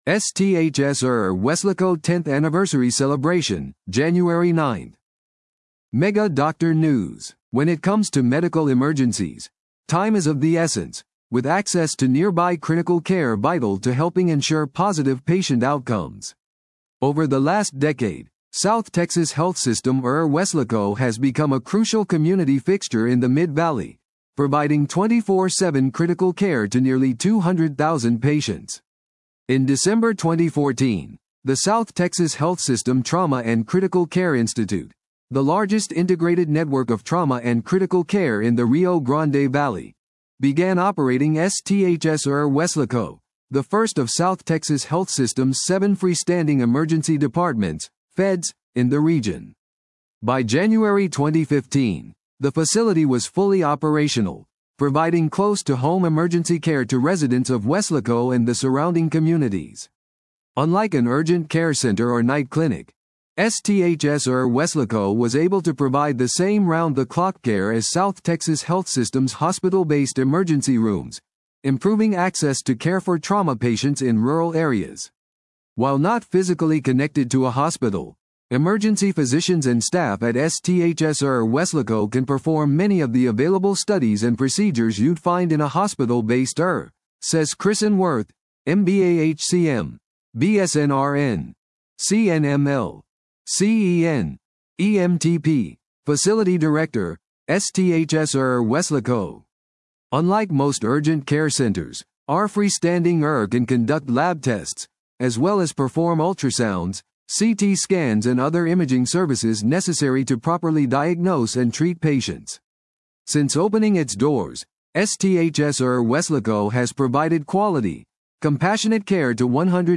STHS Weslaco 10th Anniversary Celebration, January 9th. Mega Doctor News. When it comes to medical emergencies, time is of the essence, with access to nearby critical care vital to helping ensure positive patient outcomes. Over the last decade, South Texas Health System Weslaco has become a crucial community fixture in the Mid-Valley, providing 24/7 critical care to nearly 200,000 patients. In December 2014, the South Texas Health System Trauma and Critical Care Institute, the largest integrated network of trauma and critical care in the Rio Grande Valley, began operating STHS Weslaco, the first of South Texas Health System's 7 freestanding emergency departments, FEDS, in the region. By January 2015, the facility was fully operational, providing close-to-home emergency care to residents of Weslaco and the surrounding communities. Unlike an urgent care center or night clinic, STHS Weslaco was able to provide the same round-the-clock care as South Texas Health System's hospital-based emergency rooms, improving access to care for trauma patients in rural areas. While not physically connected to a hospital, emergency physicians and staff at STHS Weslaco can perform many of the available studies and procedures you'd find in a hospital-based says Kristen Worth, MBA HCM, BSNRN, CNML, CEN, EMTP, Facility Director, STHS Weslaco. Unlike most urgent care centers, our freestanding can conduct lab tests, as well as perform ultrasounds, CT scans and other imaging services necessary to properly diagnose and treat patients. Since opening its doors, STHS Weslaco has provided quality, compassionate care to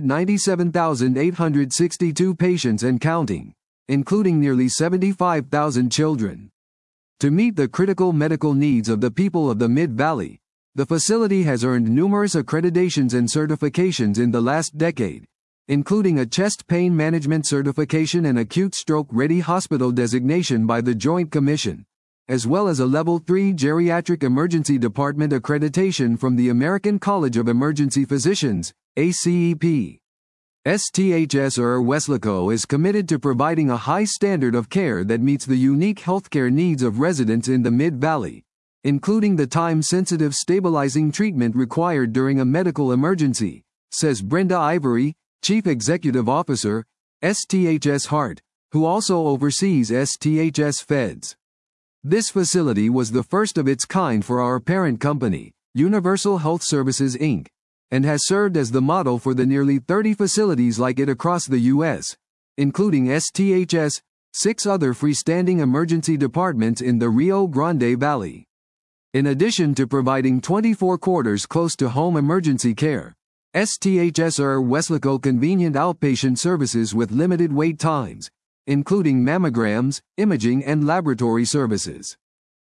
197,862 patients and counting, including nearly 75,000 children. To meet the critical medical needs of the people of the Mid-Valley, the facility has earned numerous accreditations and certifications in the last decade, including a chest pain management certification and acute stroke-ready hospital designation by the Joint Commission, as well as a Level 3 Geriatric Emergency Department accreditation from the American College of Emergency Physicians, ACEP. STHS Weslaco is committed to providing a high standard of care that meets the unique healthcare needs of residents in the Mid-Valley, including the time-sensitive stabilizing treatment required during a medical emergency, says Brenda Ivory, Chief Executive Officer, STHS Heart, who also oversees STHS Feds. This facility was the first of its kind for our parent company, Universal Health Services Inc., and has served as the model for the nearly 30 facilities like it across the U.S., including STHS, 6 other freestanding emergency departments in the Rio Grande Valley. In addition to providing 24 quarters close-to-home emergency care, STHS Weslaco convenient outpatient services with limited wait times, including mammograms, imaging and laboratory services.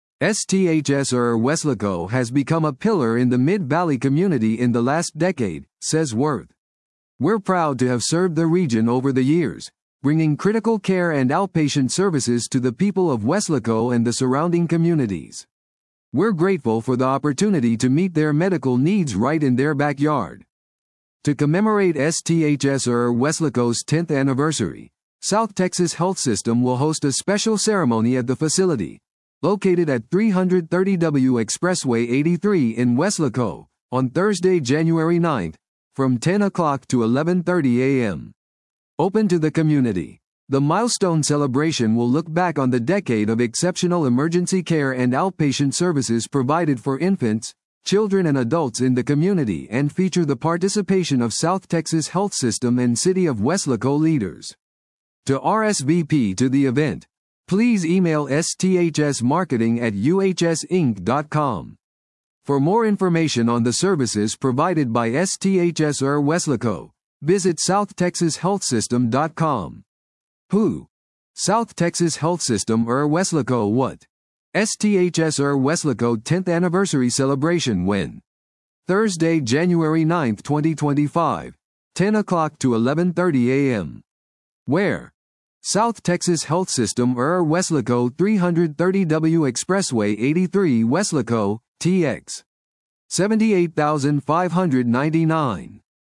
STHS Weslaco has become a pillar in the Mid-Valley community in the last decade, says Worth. We're proud to have served the region over the years, bringing critical care and outpatient services to the people of Weslaco and the surrounding communities. We're grateful for the opportunity to meet their medical needs right in their backyard. To commemorate STHS Weslaco's 10th anniversary, South Texas Health System will host a special ceremony at the facility, located at 330 W Expressway 83 in Weslaco, on Thursday, January 9th, from 10 o'clock to 11:30 a.m. Open to the community, the milestone celebration will look back on the decade of exceptional emergency care and outpatient services provided for infants, children and adults in the community and feature the participation of South Texas Health System and City of Weslaco leaders. To RSVP to the event, please email sthsmarketing@uhsinc.com. For more information on the services provided by STHS Weslaco, visit southtexashealthsystem.com. Who? South Texas Health System Weslaco what? STHS Weslaco 10th Anniversary Celebration when? Thursday, January 9, 2025, 10 o'clock to 11:30 a.m. Where? South Texas Health System Weslaco 330 W Expressway 83 Weslaco, TX. 78,599.